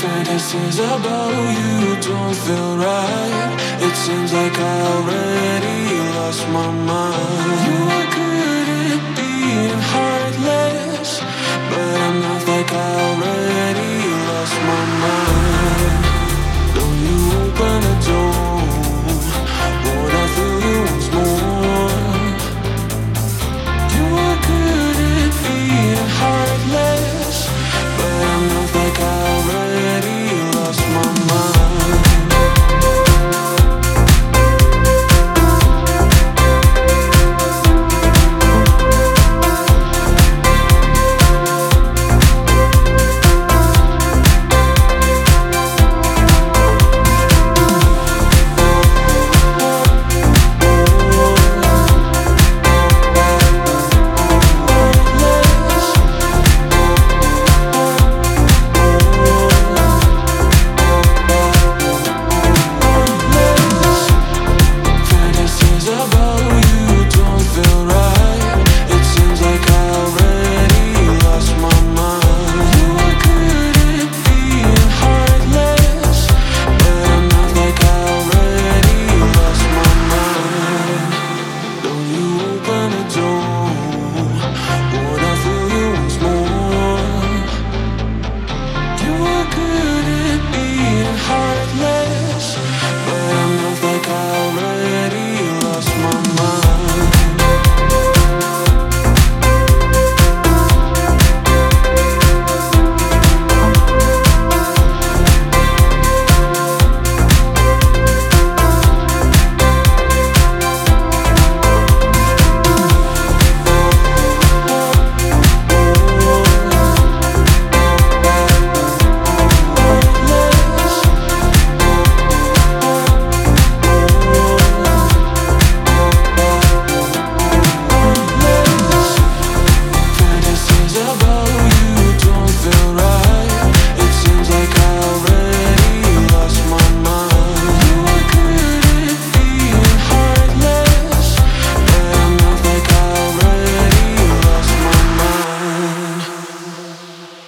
Fantasies about you don't feel right. It seems like I already lost my mind. You are good at being heartless, but I'm not like I already